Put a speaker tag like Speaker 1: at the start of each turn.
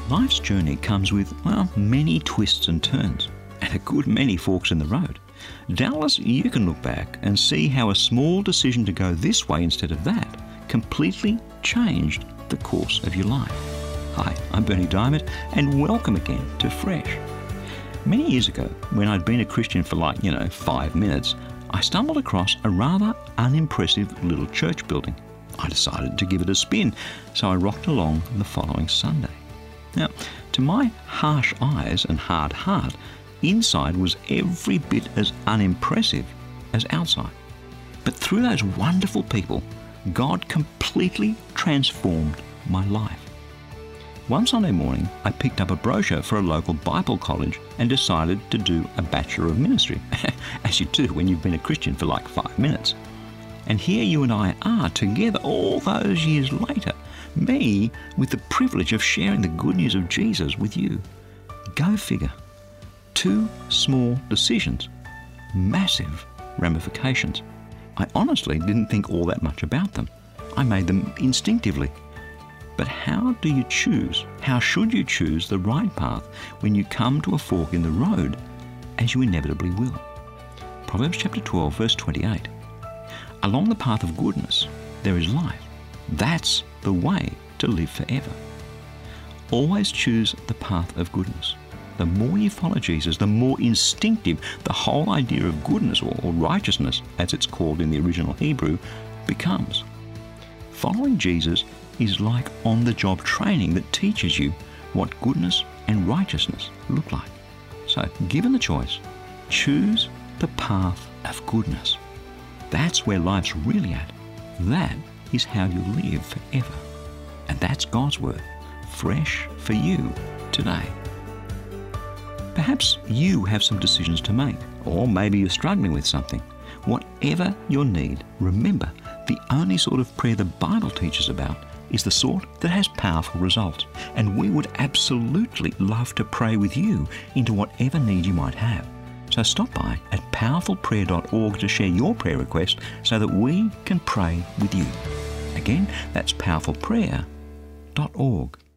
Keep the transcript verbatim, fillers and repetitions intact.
Speaker 1: Life's journey comes with, well, many twists and turns, and a good many forks in the road. Doubtless you can look back and see how a small decision to go this way instead of that completely changed the course of your life. Hi, I'm Berni Dymet, and welcome again to Fresh. Many years ago, when I'd been a Christian for like, you know, five minutes, I stumbled across a rather unimpressive little church building. I decided to give it a spin, so I rocked along the following Sunday. Now, to my harsh eyes and hard heart, inside was every bit as unimpressive as outside. But through those wonderful people, God completely transformed my life. One Sunday morning, I picked up a brochure for a local Bible college and decided to do a Bachelor of Ministry, as you do when you've been a Christian for like five minutes. And here you and I are together all those years later, me with the privilege of sharing the good news of Jesus with you. Go figure. Two small decisions, massive ramifications. I honestly didn't think all that much about them. I made them instinctively. But how do you choose? How should you choose the right path when you come to a fork in the road, as you inevitably will? Proverbs chapter twelve, verse twenty-eight. Along the path of goodness, there is life. That's the way to live forever. Always choose the path of goodness. The more you follow Jesus, the more instinctive the whole idea of goodness, or, or righteousness, as it's called in the original Hebrew, becomes. Following Jesus is like on-the-job training that teaches you what goodness and righteousness look like. So, given the choice, choose the path of goodness. That's where life's really at. That is how you live forever. And that's God's word, fresh for you today. Perhaps you have some decisions to make, or maybe you're struggling with something. Whatever your need, remember, the only sort of prayer the Bible teaches about is the sort that has powerful results. And we would absolutely love to pray with you into whatever need you might have. So stop by at powerful prayer dot org to share your prayer request so that we can pray with you. Again, that's powerful prayer dot org.